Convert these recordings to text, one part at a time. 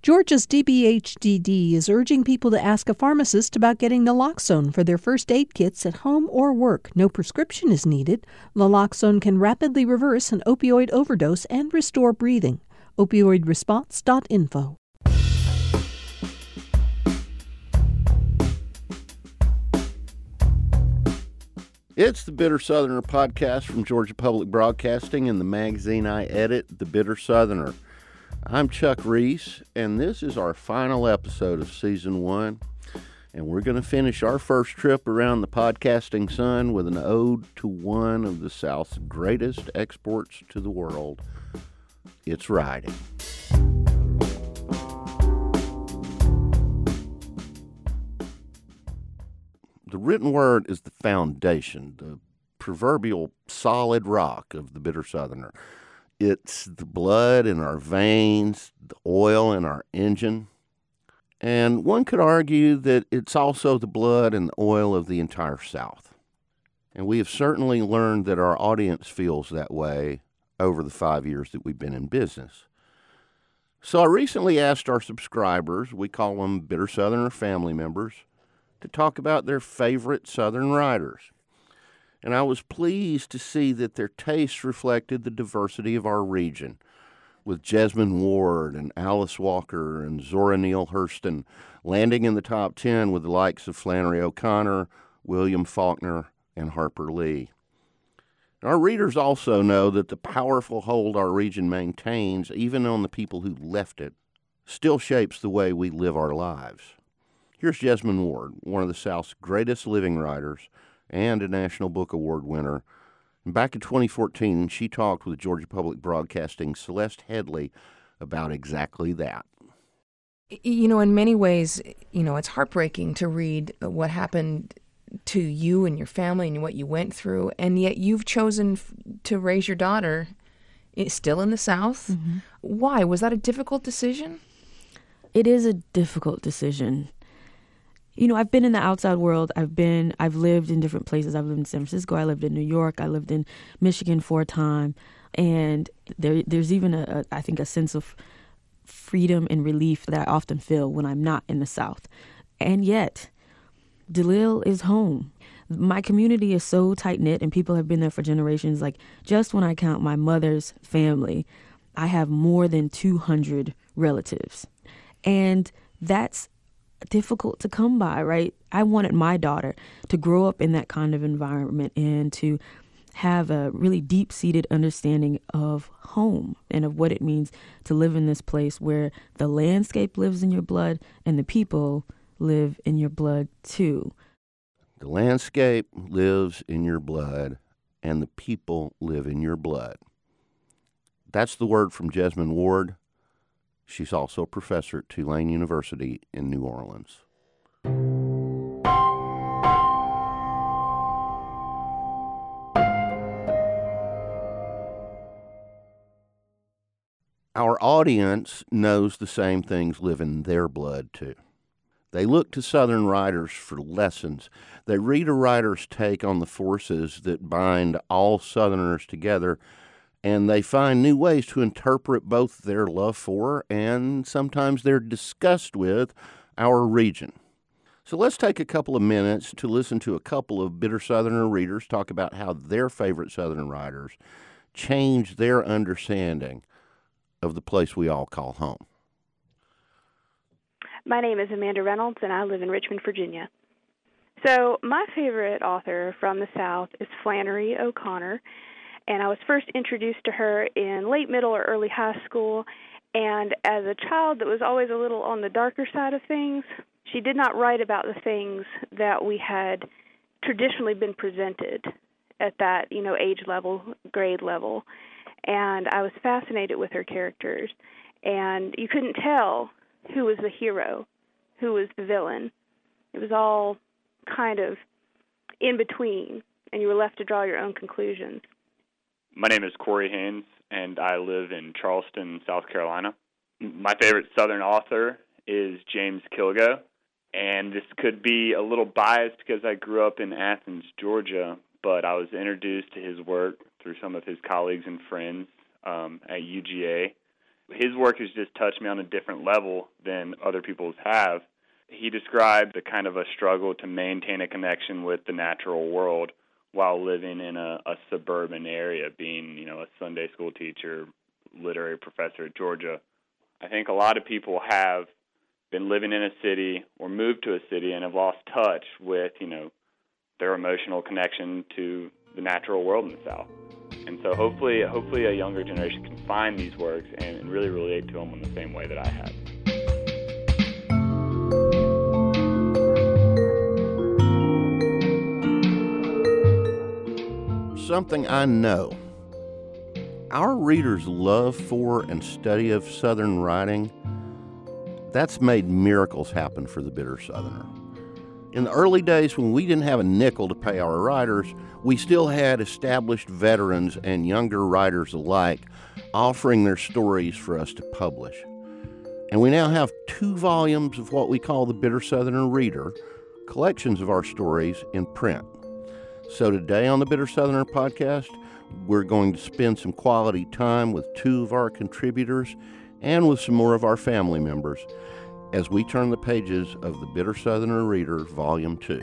Georgia's DBHDD is urging people to ask a pharmacist about getting naloxone for their first aid kits at home or work. No prescription is needed. Naloxone can rapidly reverse an opioid overdose and restore breathing. Opioidresponse.info. It's the Bitter Southerner podcast from Georgia Public Broadcasting and the magazine I edit, The Bitter Southerner. I'm Chuck Reese, and this is our final episode of Season 1, and we're going to finish our first trip around the podcasting sun with an ode to one of the South's greatest exports to the world. It's writing. The written word is the foundation, the proverbial solid rock of the Bitter Southerner. It's the blood in our veins, the oil in our engine. And one could argue that it's also the blood and the oil of the entire South. And we have certainly learned that our audience feels that way over the 5 years that we've been in business. So I recently asked our subscribers, we call them Bitter Southerner family members, to talk about their favorite Southern writers. And I was pleased to see that their tastes reflected the diversity of our region, with Jesmyn Ward and Alice Walker and Zora Neale Hurston landing in the top 10 with the likes of Flannery O'Connor, William Faulkner, and Harper Lee. Our readers also know that the powerful hold our region maintains, even on the people who left it, still shapes the way we live our lives. Here's Jesmyn Ward, one of the South's greatest living writers and a National Book Award winner. And back in 2014, she talked with Georgia Public Broadcasting's Celeste Headley about exactly that. You know, in many ways, it's heartbreaking to read what happened to you and your family and what you went through, and yet you've chosen to raise your daughter still in the South. Mm-hmm. Why? Was that a difficult decision? It is a difficult decision. I've been in the outside world. I've lived in different places. I've lived in San Francisco. I lived in New York. I lived in Michigan for a time. And there's even I think a sense of freedom and relief that I often feel when I'm not in the South. And yet, DeLisle is home. My community is so tight-knit and people have been there for generations. Like, just when I count my mother's family, I have more than 200 relatives. And that's difficult to come by, right? I wanted my daughter to grow up in that kind of environment and to have a really deep-seated understanding of home and of what it means to live in this place where the landscape lives in your blood and the people live in your blood too. The landscape lives in your blood and the people live in your blood. That's the word from Jesmyn Ward. She's also a professor at Tulane University in New Orleans. Our audience knows the same things live in their blood, too. They look to Southern writers for lessons. They read a writer's take on the forces that bind all Southerners together, and they find new ways to interpret both their love for and sometimes their disgust with our region. So let's take a couple of minutes to listen to a couple of Bitter Southerner readers talk about how their favorite Southern writers changed their understanding of the place we all call home. My name is Amanda Reynolds, and I live in Richmond, Virginia. So my favorite author from the South is Flannery O'Connor. And I was first introduced to her in late middle or early high school. And as a child that was always a little on the darker side of things, she did not write about the things that we had traditionally been presented at that, age level, grade level. And I was fascinated with her characters. And you couldn't tell who was the hero, who was the villain. It was all kind of in between, and you were left to draw your own conclusions. My name is Corey Haynes, and I live in Charleston, South Carolina. My favorite Southern author is James Kilgo, and this could be a little biased because I grew up in Athens, Georgia, but I was introduced to his work through some of his colleagues and friends at UGA, His work has just touched me on a different level than other people's have. He described a kind of a struggle to maintain a connection with the natural world while living in a suburban area, being, a Sunday school teacher, literary professor at Georgia. I think a lot of people have been living in a city or moved to a city and have lost touch with, their emotional connection to the natural world in the South. And so hopefully a younger generation can find these works and really relate to them in the same way that I have. Something I know. Our readers' love for and study of Southern writing, that's made miracles happen for the Bitter Southerner. In the early days when we didn't have a nickel to pay our writers, we still had established veterans and younger writers alike offering their stories for us to publish. And we now have 2 volumes of what we call the Bitter Southerner Reader, collections of our stories in print. So today on the Bitter Southerner podcast, we're going to spend some quality time with 2 of our contributors and with some more of our family members as we turn the pages of the Bitter Southerner Reader, Volume 2.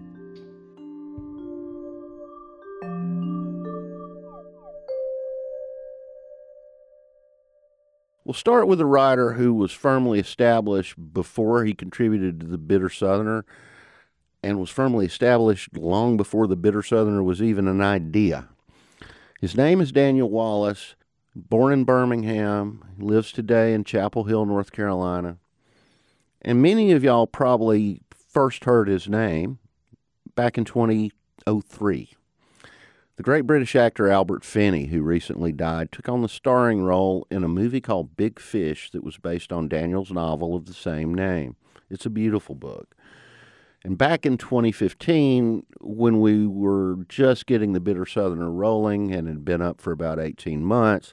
We'll start with a writer who was firmly established before he contributed to the Bitter Southerner and was firmly established long before the Bitter Southerner was even an idea. His name is Daniel Wallace, born in Birmingham. He lives today in Chapel Hill, North Carolina. And many of y'all probably first heard his name back in 2003. The great British actor Albert Finney, who recently died, took on the starring role in a movie called Big Fish that was based on Daniel's novel of the same name. It's a beautiful book. And back in 2015, when we were just getting the Bitter Southerner rolling and had been up for about 18 months,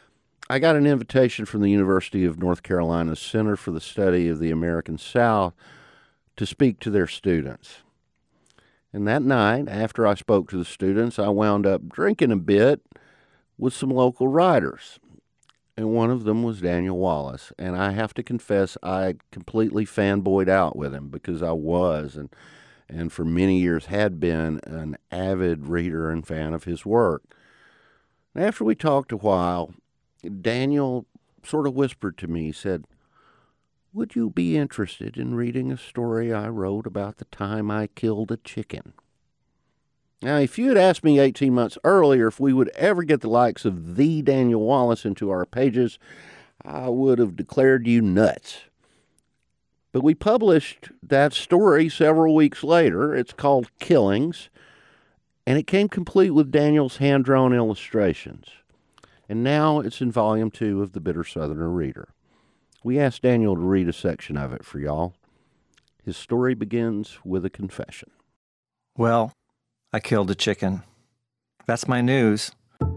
I got an invitation from the University of North Carolina's Center for the Study of the American South to speak to their students. And that night, after I spoke to the students, I wound up drinking a bit with some local writers. And one of them was Daniel Wallace. And I have to confess, I completely fanboyed out with him because I was, and for many years had been, an avid reader and fan of his work. And after we talked a while, Daniel sort of whispered to me, he said, "Would you be interested in reading a story I wrote about the time I killed a chicken?" Now, if you had asked me 18 months earlier if we would ever get the likes of the Daniel Wallace into our pages, I would have declared you nuts. But we published that story several weeks later. It's called Killings, and it came complete with Daniel's hand-drawn illustrations. And now it's in Volume 2 of the Bitter Southerner Reader. We asked Daniel to read a section of it for y'all. His story begins with a confession. Well, I killed a chicken. That's my news.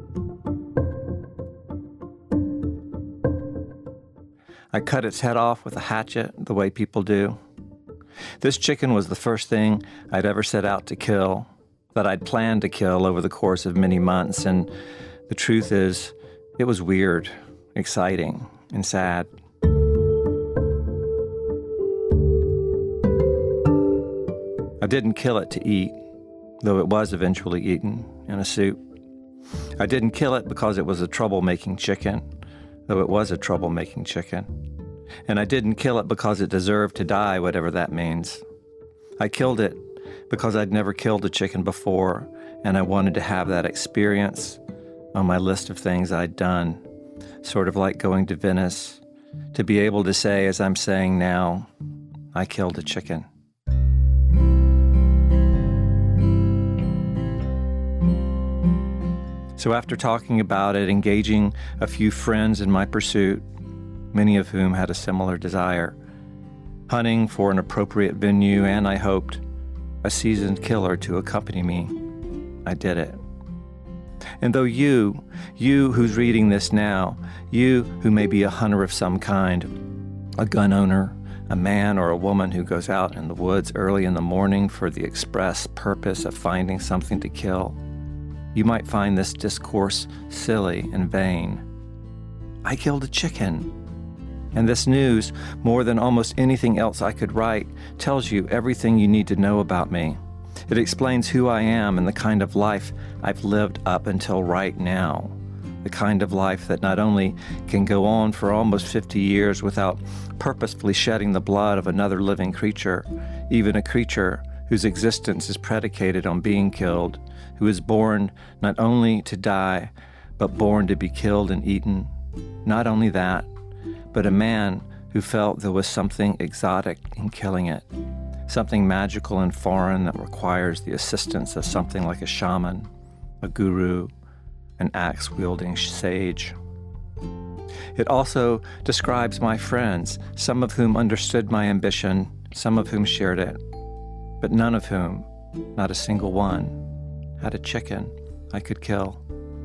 I cut its head off with a hatchet, the way people do. This chicken was the first thing I'd ever set out to kill, that I'd planned to kill over the course of many months, and the truth is, it was weird, exciting, and sad. I didn't kill it to eat, though it was eventually eaten in a soup. I didn't kill it because it was a troublemaking chicken, though it was a troublemaking chicken. And I didn't kill it because it deserved to die, whatever that means. I killed it because I'd never killed a chicken before, and I wanted to have that experience on my list of things I'd done, sort of like going to Venice, to be able to say, as I'm saying now, I killed a chicken. So after talking about it, engaging a few friends in my pursuit, many of whom had a similar desire, hunting for an appropriate venue, and I hoped a seasoned killer to accompany me, I did it. And though you who's reading this now, you who may be a hunter of some kind, a gun owner, a man or a woman who goes out in the woods early in the morning for the express purpose of finding something to kill, you might find this discourse silly and vain. I killed a chicken. And this news, more than almost anything else I could write, tells you everything you need to know about me. It explains who I am and the kind of life I've lived up until right now. The kind of life that not only can go on for almost 50 years without purposefully shedding the blood of another living creature, even a creature whose existence is predicated on being killed, who is born not only to die, but born to be killed and eaten. Not only that, but a man who felt there was something exotic in killing it, something magical and foreign that requires the assistance of something like a shaman, a guru, an axe-wielding sage. It also describes my friends, some of whom understood my ambition, some of whom shared it, but none of whom, not a single one, had a chicken I could kill.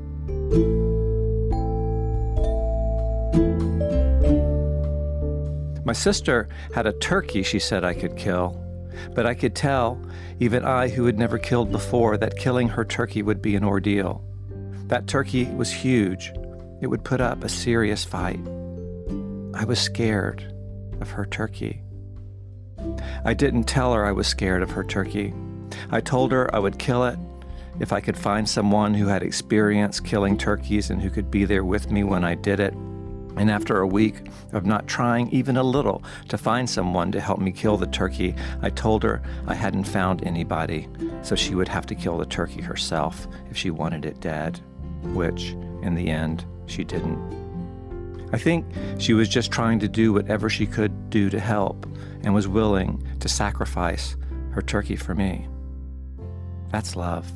My sister had a turkey she said I could kill, but I could tell, even I who had never killed before, that killing her turkey would be an ordeal. That turkey was huge. It would put up a serious fight. I was scared of her turkey. I didn't tell her I was scared of her turkey. I told her I would kill it if I could find someone who had experience killing turkeys and who could be there with me when I did it. And after a week of not trying even a little to find someone to help me kill the turkey, I told her I hadn't found anybody, so she would have to kill the turkey herself if she wanted it dead, which, in the end, she didn't. I think she was just trying to do whatever she could do to help and was willing to sacrifice her turkey for me. That's love.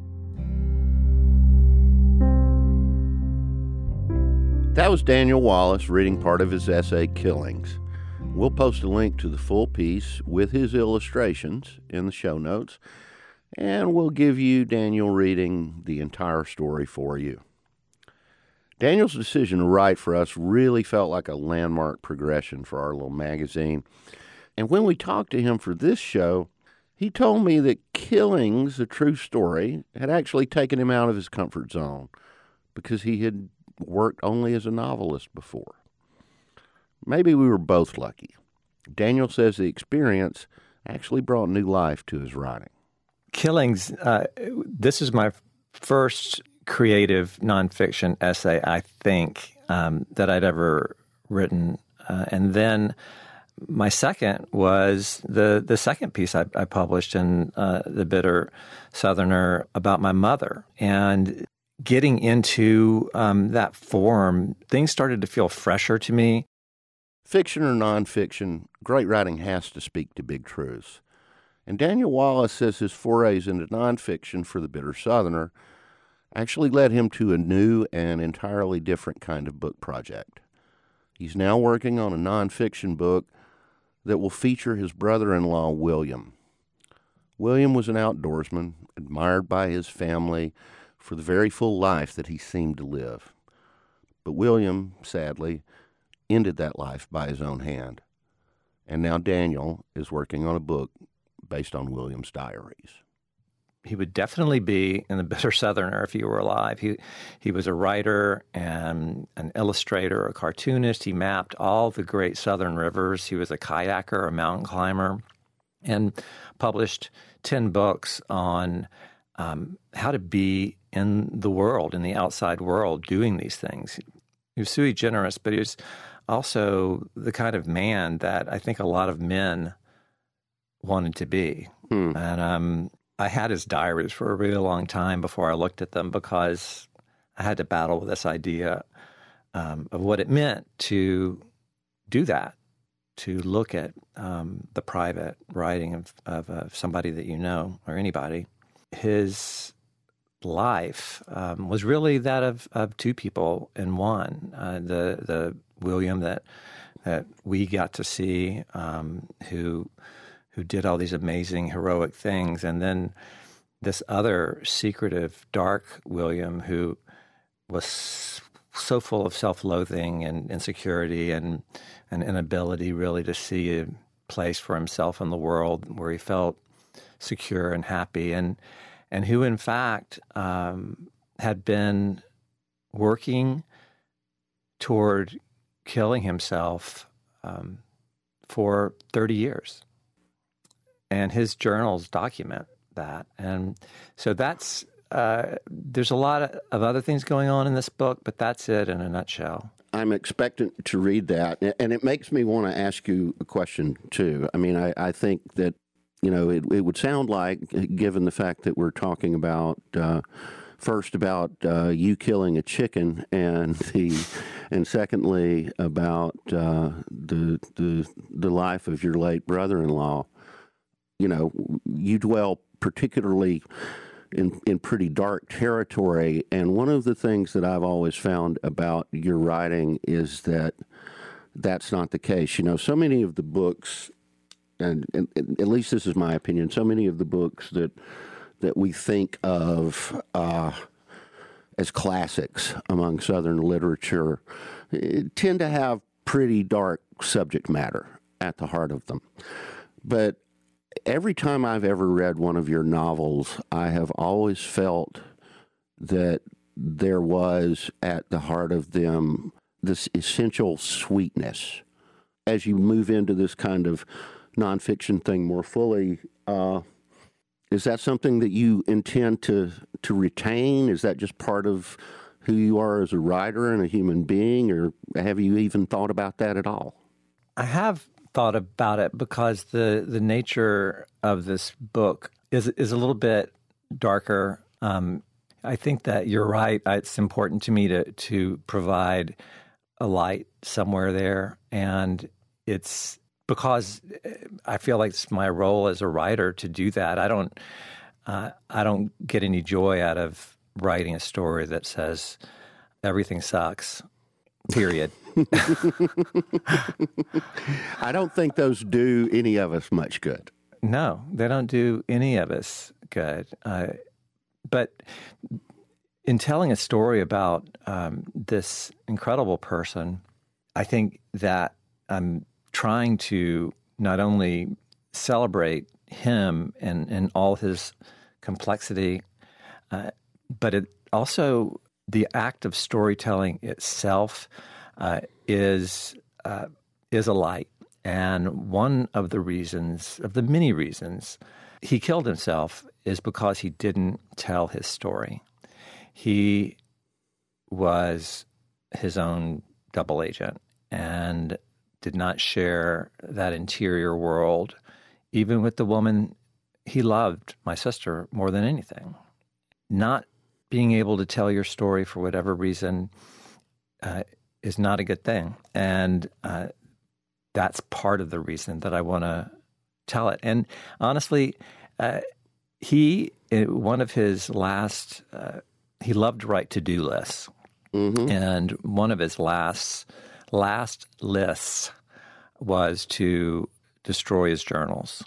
That was Daniel Wallace reading part of his essay, Killings. We'll post a link to the full piece with his illustrations in the show notes, and we'll give you Daniel reading the entire story for you. Daniel's decision to write for us really felt like a landmark progression for our little magazine. And when we talked to him for this show, he told me that Killings, a true story, had actually taken him out of his comfort zone because he had worked only as a novelist before. Maybe we were both lucky. Daniel says the experience actually brought new life to his writing. Killings, this is my first creative nonfiction essay, I think, that I'd ever written. And then my second was the second piece I published in The Bitter Southerner about my mother. And getting into that form, things started to feel fresher to me. Fiction or nonfiction, great writing has to speak to big truths. And Daniel Wallace says his forays into nonfiction for The Bitter Southerner actually led him to a new and entirely different kind of book project. He's now working on a nonfiction book that will feature his brother-in-law, William. William was an outdoorsman, admired by his family for the very full life that he seemed to live. But William, sadly, ended that life by his own hand. And now Daniel is working on a book based on William's diaries. He would definitely be in The Bitter Southerner if he were alive. He was a writer and an illustrator, a cartoonist. He mapped all the great southern rivers. He was a kayaker, a mountain climber, and published 10 books on how to be in the world, in the outside world, doing these things. He was sui generis, but he was also the kind of man that I think a lot of men wanted to be. And I had his diaries for a really long time before I looked at them because I had to battle with this idea of what it meant to do that, to look at the private writing of somebody that you know or anybody. His life was really that of two people in one. The William that we got to see, who did all these amazing heroic things, and then this other secretive, dark William who was so full of self-loathing and insecurity and an inability really to see a place for himself in the world where he felt secure and happy, and who, in fact, had been working toward killing himself for 30 years. And his journals document that. And so that's, there's a lot of other things going on in this book, but that's it in a nutshell. I'm expectant to read that, and it makes me want to ask you a question, too. I mean, I think that, you know, it would sound like, given the fact that we're talking about, first about you killing a chicken, and secondly about the life of your late brother-in-law, you know, you dwell particularly in pretty dark territory. And one of the things that I've always found about your writing is that that's not the case. You know, so many of the books, and at least this is my opinion, so many of the books that we think of as classics among Southern literature tend to have pretty dark subject matter at the heart of them. But every time I've ever read one of your novels, I have always felt that there was at the heart of them this essential sweetness. As you move into this kind of nonfiction thing more fully, is that something that you intend to retain? Is that just part of who you are as a writer and a human being, or have you even thought about that at all? I have thought about it because the nature of this book is a little bit darker. I think that you're right. It's important to me to provide a light somewhere there, and it's because I feel like it's my role as a writer to do that. I don't get any joy out of writing a story that says everything sucks, period. I don't think those do any of us much good. No, they don't do any of us good. But in telling a story about this incredible person, I think that I'm trying to not only celebrate him and all his complexity, but it also, the act of storytelling itself is a light. And one of the reasons, of the many reasons, he killed himself is because he didn't tell his story. He was his own double agent and did not share that interior world, even with the woman he loved, my sister, more than anything. Not being able to tell your story for whatever reason is not a good thing. And that's part of the reason that I want to tell it. And honestly, one of his last, he loved to write to-do lists. Mm-hmm. And one of his last lists was to destroy his journals.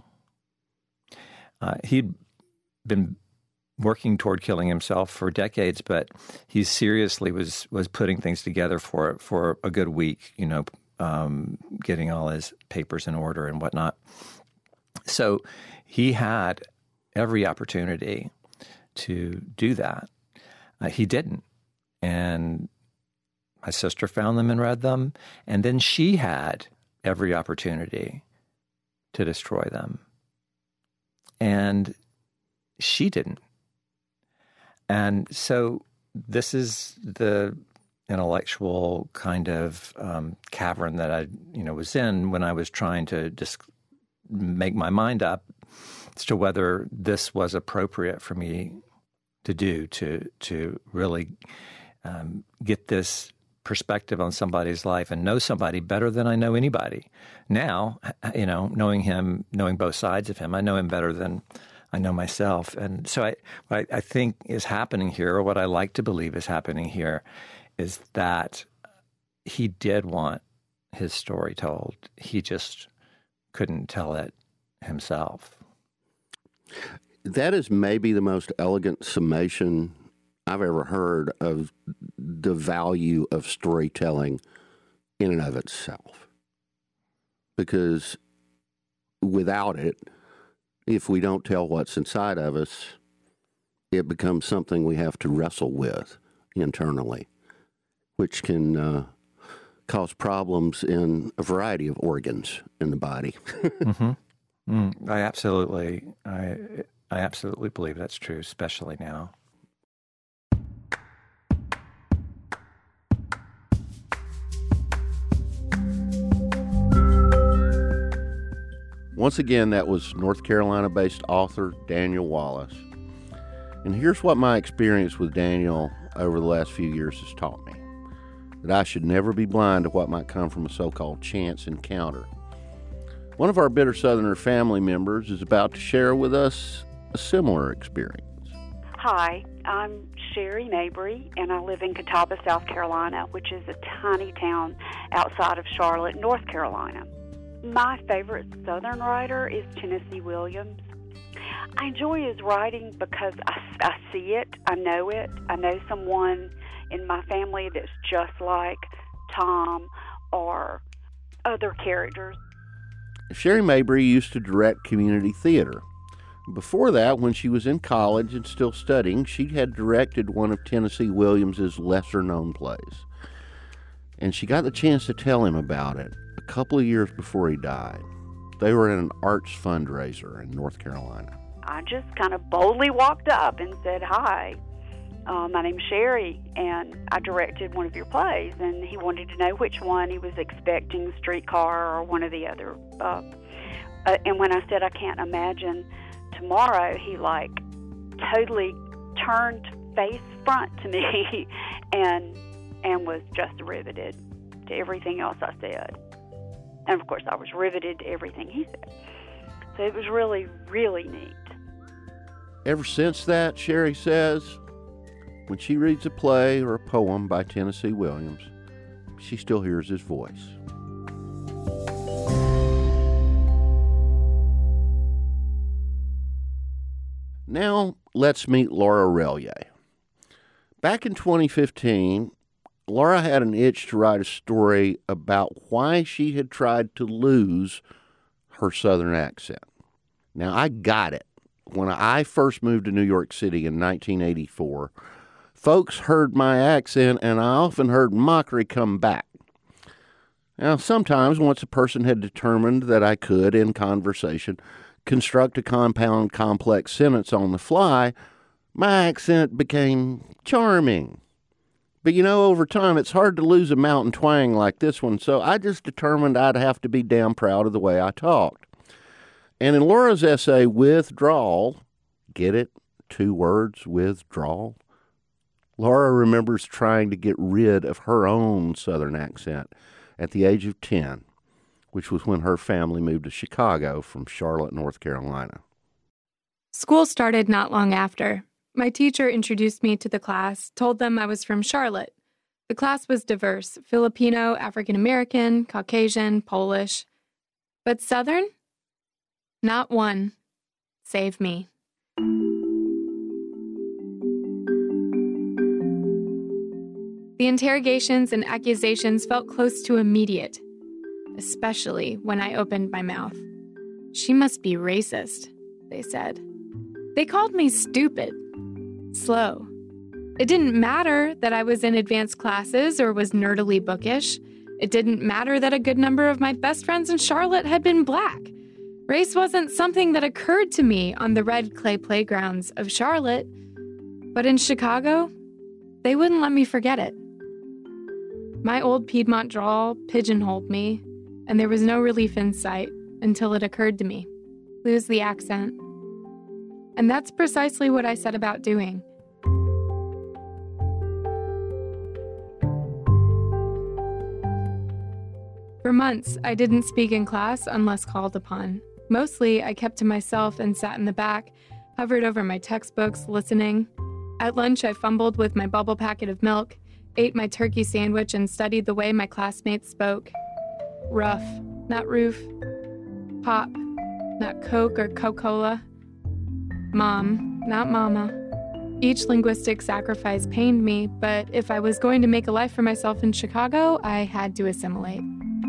He'd been working toward killing himself for decades, but he seriously was putting things together for a good week, you know, getting all his papers in order and whatnot. So he had every opportunity to do that. He didn't. And my sister found them and read them. And then she had every opportunity to destroy them. And she didn't. And so this is the intellectual kind of cavern that I, was in when I was trying to just make my mind up as to whether this was appropriate for me to do, to really get this perspective on somebody's life and know somebody better than I know anybody. Now, knowing him, knowing both sides of him, I know him better than I know myself. And so what I think is happening here, or what I like to believe is happening here, is that he did want his story told. He just couldn't tell it himself. That is maybe the most elegant summation I've ever heard of the value of storytelling in and of itself. Because without it, if we don't tell what's inside of us, it becomes something we have to wrestle with internally, which can cause problems in a variety of organs in the body. I absolutely believe that's true, especially now. Once again, that was North Carolina-based author Daniel Wallace. And here's what my experience with Daniel over the last few years has taught me: that I should never be blind to what might come from a so-called chance encounter. One of our Bitter Southerner family members is about to share with us a similar experience. Hi, I'm Sherry Mabry, and I live in Catawba, South Carolina, which is a tiny town outside of Charlotte, North Carolina. My favorite Southern writer is Tennessee Williams. I enjoy his writing because I see it, I know it. I know someone in my family that's just like Tom or other characters. Sherry Mabry used to direct community theater. Before that, when she was in college and still studying, she had directed one of Tennessee Williams's lesser-known plays. And she got the chance to tell him about it a couple of years before he died. They were at an arts fundraiser in North Carolina. I just kind of boldly walked up and said, "Hi, my name's Sherry, and I directed one of your plays." And he wanted to know which one. He was expecting Streetcar or one of the other. And when I said, "I can't imagine tomorrow," he totally turned face front to me and was just riveted to everything else I said. And of course I was riveted to everything he said. So it was really, really neat. Ever since that, Sherry says, when she reads a play or a poem by Tennessee Williams, she still hears his voice. Now, let's meet Laura Rellier. Back in 2015, Laura had an itch to write a story about why she had tried to lose her Southern accent. Now, I got it. When I first moved to New York City in 1984, folks heard my accent, and I often heard mockery come back. Now, sometimes, once a person had determined that I could, in conversation, construct a compound, complex sentence on the fly, my accent became charming. But over time, it's hard to lose a mountain twang like this one, so I just determined I'd have to be damn proud of the way I talked. And in Laura's essay, Withdrawal, get it? 2 words, withdrawal? Laura remembers trying to get rid of her own Southern accent at the age of 10, which was when her family moved to Chicago from Charlotte, North Carolina. School started not long after. My teacher introduced me to the class, told them I was from Charlotte. The class was diverse: Filipino, African American, Caucasian, Polish. But Southern? Not one. Save me. The interrogations and accusations felt close to immediate, especially when I opened my mouth. "She must be racist," they said. They called me stupid, slow. It didn't matter that I was in advanced classes or was nerdily bookish. It didn't matter that a good number of my best friends in Charlotte had been black. Race wasn't something that occurred to me on the red clay playgrounds of Charlotte. But in Chicago, they wouldn't let me forget it. My old Piedmont drawl pigeonholed me, and there was no relief in sight until it occurred to me: lose the accent. And that's precisely what I set about doing. For months, I didn't speak in class unless called upon. Mostly, I kept to myself and sat in the back, hovered over my textbooks, listening. At lunch, I fumbled with my bubble packet of milk, ate my turkey sandwich, and studied the way my classmates spoke. Rough, not roof. Pop, not Coke or Coca-Cola. Mom, not mama. Each linguistic sacrifice pained me, but if I was going to make a life for myself in Chicago, I had to assimilate.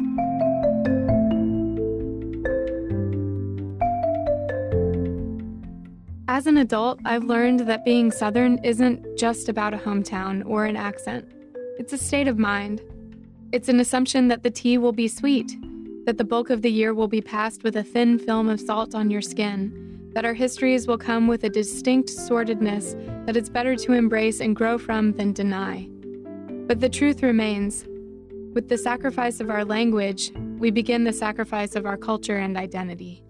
As an adult, I've learned that being Southern isn't just about a hometown or an accent. It's a state of mind. It's an assumption that the tea will be sweet, that the bulk of the year will be passed with a thin film of salt on your skin, that our histories will come with a distinct sordidness that it's better to embrace and grow from than deny. But the truth remains. With the sacrifice of our language, we begin the sacrifice of our culture and identity.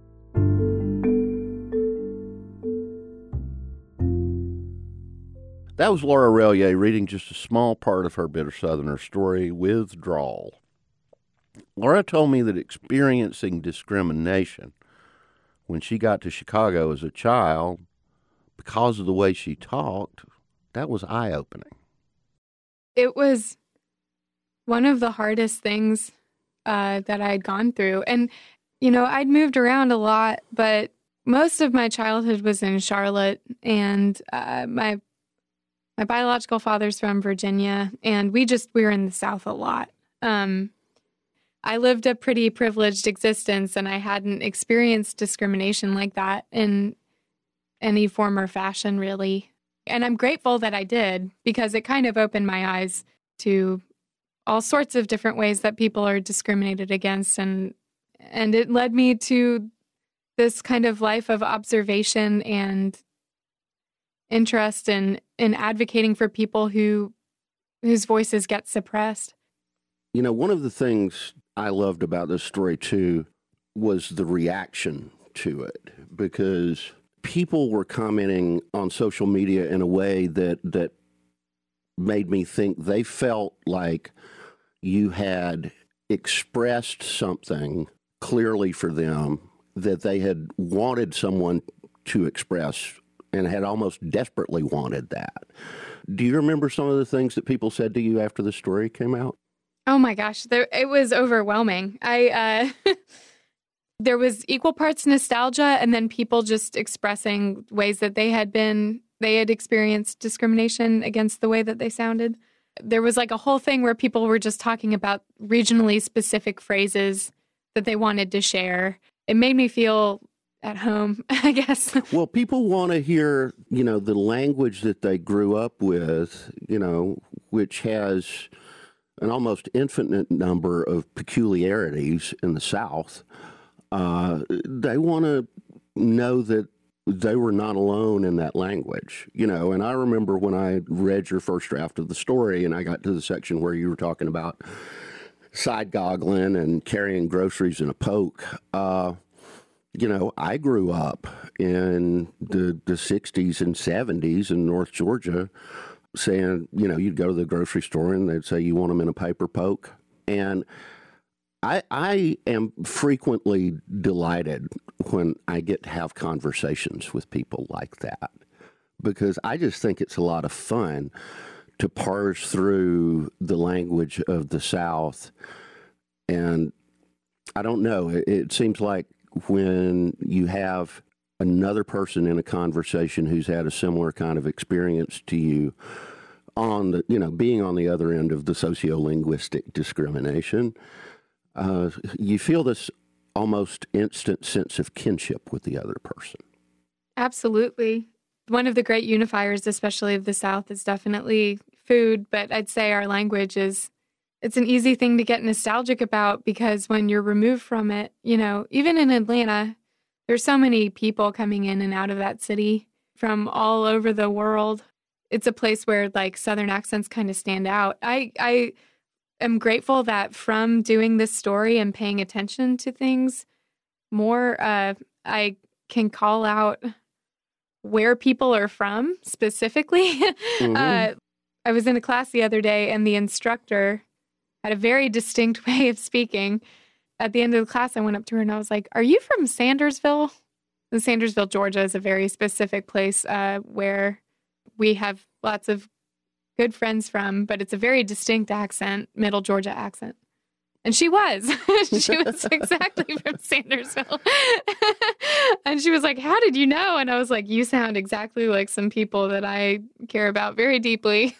That was Laura Relyea reading just a small part of her Bitter Southerner story, Withdrawal. Laura told me that experiencing discrimination when she got to Chicago as a child, because of the way she talked, that was eye-opening. It was one of the hardest things that I'd gone through. And, I'd moved around a lot, but most of my childhood was in Charlotte, and my biological father's from Virginia, and we were in the South a lot. I lived a pretty privileged existence, and I hadn't experienced discrimination like that in any form or fashion, really. And I'm grateful that I did, because it kind of opened my eyes to all sorts of different ways that people are discriminated against, and it led me to this kind of life of observation and interest in advocating for people whose voices get suppressed. One of the things I loved about this story, too, was the reaction to it, because people were commenting on social media in a way that made me think they felt like you had expressed something clearly for them that they had wanted someone to express and had almost desperately wanted that. Do you remember some of the things that people said to you after the story came out? Oh my gosh, it was overwhelming. There was equal parts nostalgia, and then people just expressing ways that they had experienced discrimination against the way that they sounded. There was like a whole thing where people were just talking about regionally specific phrases that they wanted to share. It made me feel at home, I guess. Well, people want to hear, the language that they grew up with, which has an almost infinite number of peculiarities in the South. They want to know that they were not alone in that language, and I remember when I read your first draft of the story and I got to the section where you were talking about side goggling and carrying groceries in a poke. I grew up in the 60s and 70s in North Georgia saying, you'd go to the grocery store and they'd say, you want them in a paper poke? And I am frequently delighted when I get to have conversations with people like that, because I just think it's a lot of fun to parse through the language of the South. And I don't know, it seems like when you have another person in a conversation who's had a similar kind of experience to you on the, being on the other end of the sociolinguistic discrimination, you feel this almost instant sense of kinship with the other person. Absolutely. One of the great unifiers, especially of the South, is definitely food, but I'd say our language it's an easy thing to get nostalgic about, because when you're removed from it, even in Atlanta, there's so many people coming in and out of that city from all over the world. It's a place where Southern accents kind of stand out. I am grateful that from doing this story and paying attention to things more, I can call out where people are from specifically. Mm-hmm. I was in a class the other day, and the instructor had a very distinct way of speaking. At the end of the class, I went up to her and I was like, "Are you from Sandersville?" And Sandersville, Georgia is a very specific place where we have lots of good friends from, but it's a very distinct accent, Middle Georgia accent. And she was. She was exactly from Sandersville. And she was like, "How did you know?" And I was like, "You sound exactly like some people that I care about very deeply."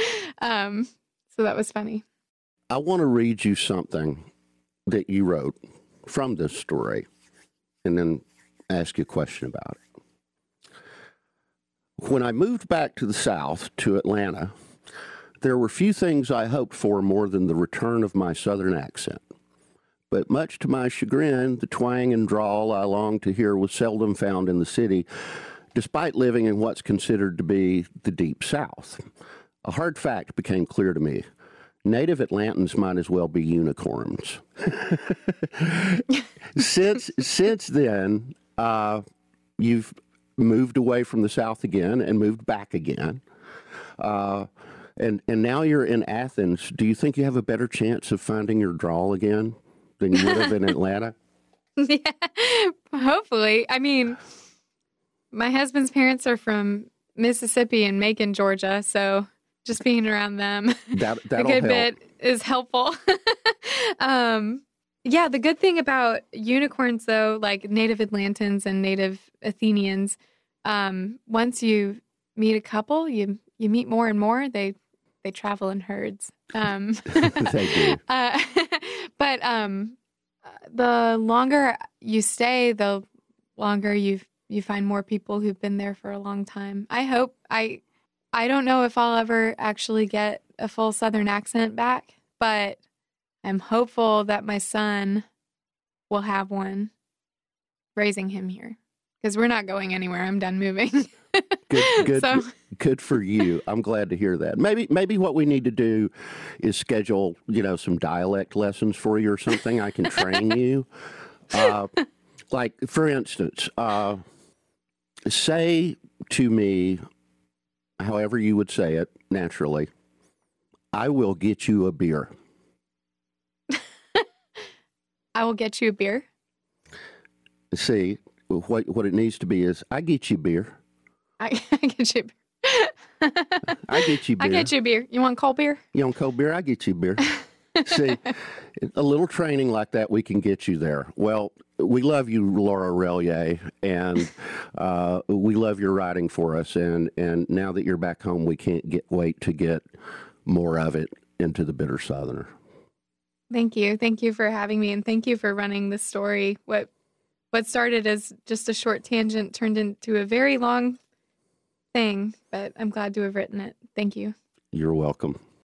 So that was funny. I want to read you something that you wrote from this story and then ask you a question about it. When I moved back to the South, to Atlanta, There were few things I hoped for more than the return of my Southern accent. But much to my chagrin, the twang and drawl I longed to hear was seldom found in the city, despite living in what's considered to be the Deep South. A hard fact became clear to me. Native Atlantans might as well be unicorns. Since then, you've moved away from the South again and moved back again. And now you're in Athens. Do you think you have a better chance of finding your drawl again than you would have in Atlanta? Yeah, hopefully. I mean, my husband's parents are from Mississippi and Macon, Georgia, so just being around them that'll a good help. bit is helpful. Yeah, the good thing about unicorns, though, like native Atlantans and native Athenians, once you meet a couple, you meet more and more. They travel in herds. They do. But the longer you stay, the longer you find more people who've been there for a long time. I hope I don't know if I'll ever actually get a full Southern accent back, but I'm hopeful that my son will have one, raising him here, because we're not going anywhere. I'm done moving. Good for you. I'm glad to hear that. Maybe what we need to do is schedule, some dialect lessons for you or something. I can train you. Like, for instance, say to me, however you would say it naturally, I will get you a beer. I will get you a beer. See, what it needs to be is, I get you beer. I get you beer. I get you beer. I get you beer. You want cold beer? You want cold beer? I get you beer. See, a little training like that, we can get you there. Well, we love you, Laura Relier, and we love your writing for us. And now that you're back home, we can't wait to get more of it into the Bitter Southerner. Thank you. Thank you for having me, and thank you for running this story. What started as just a short tangent turned into a very long thing, but I'm glad to have written it. Thank you. You're welcome.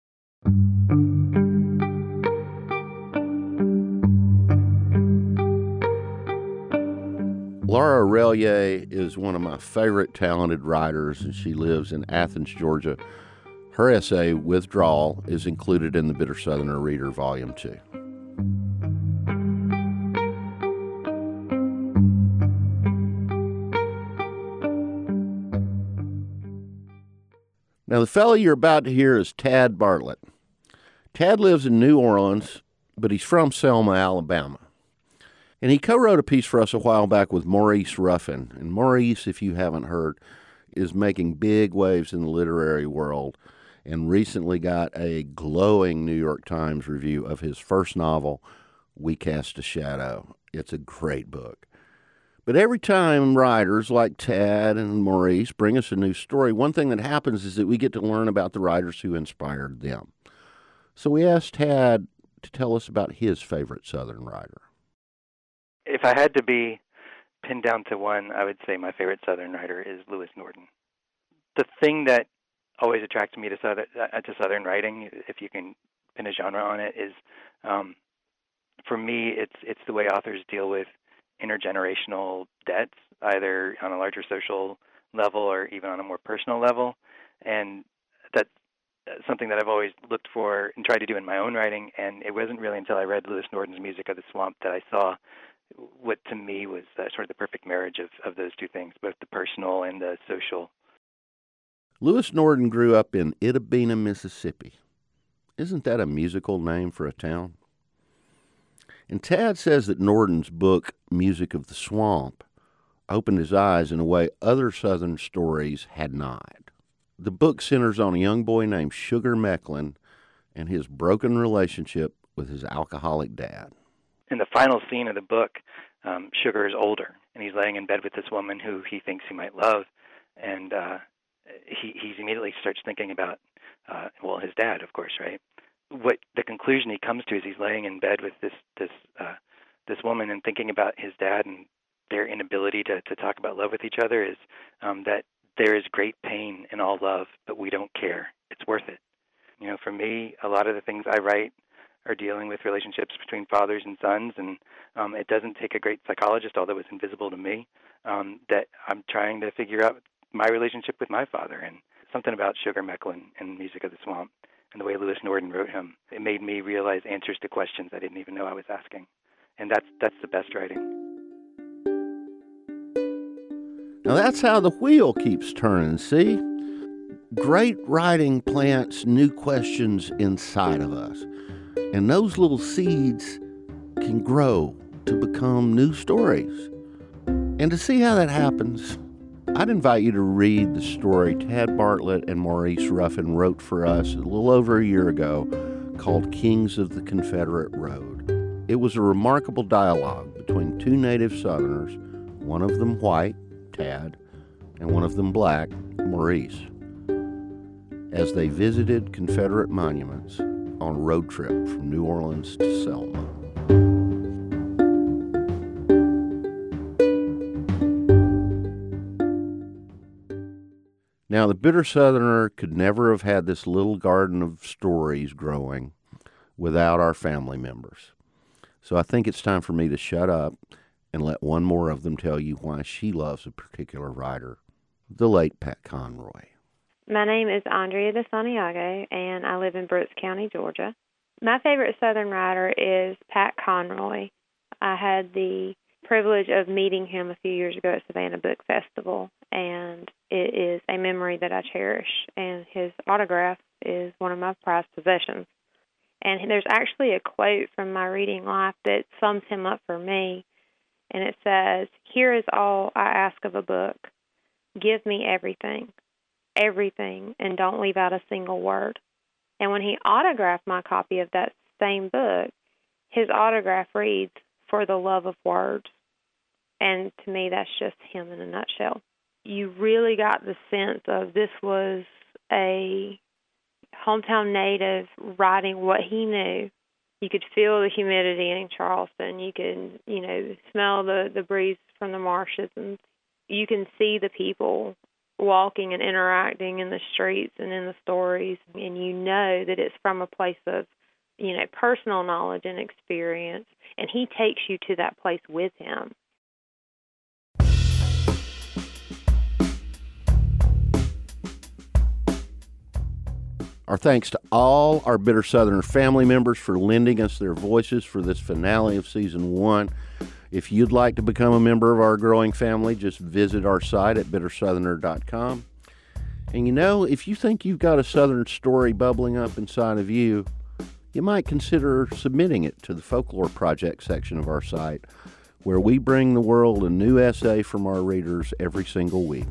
Laura Relier is one of my favorite talented writers, and she lives in Athens, Georgia. Her essay, Withdrawal, is included in the Bitter Southerner Reader, Volume 2. Now, the fellow you're about to hear is Tad Bartlett. Tad lives in New Orleans, but he's from Selma, Alabama. And he co-wrote a piece for us a while back with Maurice Ruffin. And Maurice, if you haven't heard, is making big waves in the literary world and recently got a glowing New York Times review of his first novel, We Cast a Shadow. It's a great book. But every time writers like Tad and Maurice bring us a new story, one thing that happens is that we get to learn about the writers who inspired them. So we asked Tad to tell us about his favorite Southern writer. If I had to be pinned down to one, I would say my favorite Southern writer is Lewis Norton. The thing that always attracts me to Southern writing, if you can pin a genre on it, is for me it's the way authors deal with intergenerational debts, either on a larger social level or even on a more personal level. And that's something that I've always looked for and tried to do in my own writing. And it wasn't really until I read Lewis Norton's Music of the Swamp that I saw what to me was sort of the perfect marriage of those two things, both the personal and the social. Lewis Norton grew up in Itta-Bena, Mississippi. Isn't that a musical name for a town? And Tad says that Norton's book, Music of the Swamp, opened his eyes in a way other Southern stories had not. The book centers on a young boy named Sugar Mecklin and his broken relationship with his alcoholic dad. In the final scene of the book, Sugar is older, and he's laying in bed with this woman who he thinks he might love, and he immediately starts thinking about, his dad, of course, right? What the conclusion he comes to is he's laying in bed with this woman and thinking about his dad and their inability to talk about love with each other is that there is great pain in all love, but we don't care. It's worth it. For me, a lot of the things I write are dealing with relationships between fathers and sons, and it doesn't take a great psychologist, although it's invisible to me, that I'm trying to figure out my relationship with my father. And something about Sugar Mecklin and Music of the Swamp and the way Lewis Norden wrote him, it made me realize answers to questions I didn't even know I was asking. And that's the best writing. Now that's how the wheel keeps turning, see? Great writing plants new questions inside of us. And those little seeds can grow to become new stories. And to see how that happens, I'd invite you to read the story Tad Bartlett and Maurice Ruffin wrote for us a little over a year ago called Kings of the Confederate Road. It was a remarkable dialogue between two native Southerners, one of them white, Tad, and one of them black, Maurice, as they visited Confederate monuments on a road trip from New Orleans to Selma. Now, the Bitter Southerner could never have had this little garden of stories growing without our family members. So I think it's time for me to shut up and let one more of them tell you why she loves a particular writer, the late Pat Conroy. My name is Andrea de Santiago, and I live in Brooks County, Georgia. My favorite Southern writer is Pat Conroy. I had the privilege of meeting him a few years ago at Savannah Book Festival, and it is a memory that I cherish, and his autograph is one of my prized possessions. And there's actually a quote from my reading life that sums him up for me, and it says, "Here is all I ask of a book. Give me everything, and don't leave out a single word." And when he autographed my copy of that same book, his autograph reads, "For the love of words." And to me, that's just him in a nutshell. You really got the sense of this was a hometown native writing what he knew. You could feel the humidity in Charleston. You could, smell the breeze from the marshes, and you can see the people walking and interacting in the streets and in the stories, and you know that it's from a place of, personal knowledge and experience, and he takes you to that place with him. Our thanks to all our Bitter Southerner family members for lending us their voices for this finale of Season 1. If you'd like to become a member of our growing family, just visit our site at bittersoutherner.com. And if you think you've got a Southern story bubbling up inside of you, you might consider submitting it to the Folklore Project section of our site, where we bring the world a new essay from our readers every single week.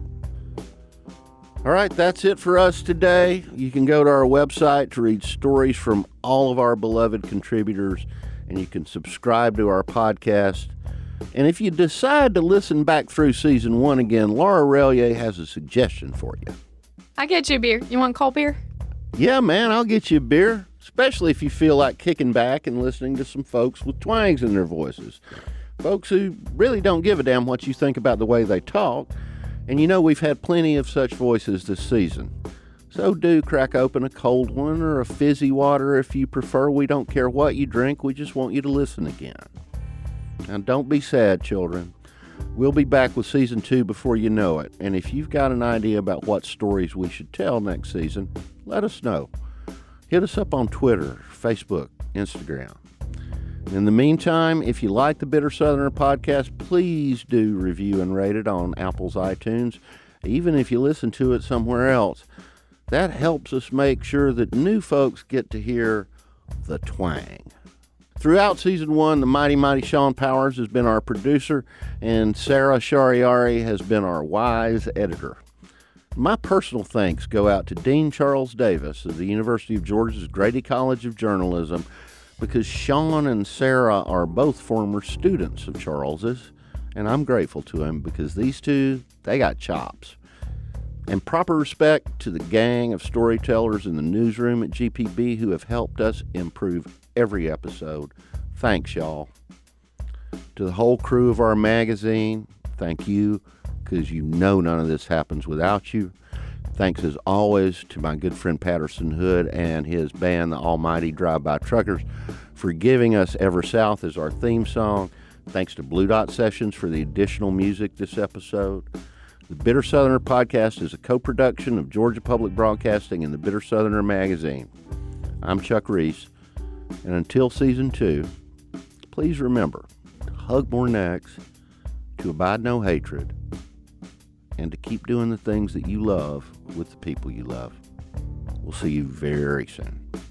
All right, that's it for us today. You can go to our website to read stories from all of our beloved contributors, and you can subscribe to our podcast. And if you decide to listen back through Season 1 again, Laura Relier has a suggestion for you. I'll get you a beer. You want cold beer? Yeah, man, I'll get you a beer, especially if you feel like kicking back and listening to some folks with twangs in their voices. Folks who really don't give a damn what you think about the way they talk. And we've had plenty of such voices this season. So do crack open a cold one or a fizzy water if you prefer. We don't care what you drink. We just want you to listen again. Now, don't be sad, children. We'll be back with Season 2 before you know it. And if you've got an idea about what stories we should tell next season, let us know. Hit us up on Twitter, Facebook, Instagram. In the meantime, if you like the Bitter Southerner podcast, please do review and rate it on Apple's iTunes, even if you listen to it somewhere else. That helps us make sure that new folks get to hear the twang. Throughout Season 1, the mighty, mighty Sean Powers has been our producer, and Sarah Shariari has been our wise editor. My personal thanks go out to Dean Charles Davis of the University of Georgia's Grady College of Journalism, because Sean and Sarah are both former students of Charles's, and I'm grateful to him because these two, they got chops. And proper respect to the gang of storytellers in the newsroom at GPB who have helped us improve every episode. Thanks, y'all. To the whole crew of our magazine, thank you, because none of this happens without you. Thanks as always to my good friend Patterson Hood and his band, the Almighty Drive-By Truckers, for giving us Ever South as our theme song. Thanks to Blue Dot Sessions for the additional music this episode. The Bitter Southerner podcast is a co-production of Georgia Public Broadcasting and the Bitter Southerner magazine. I'm Chuck Reese, and until season 2, please remember to hug more necks, to abide no hatred, and to keep doing the things that you love with the people you love. We'll see you very soon.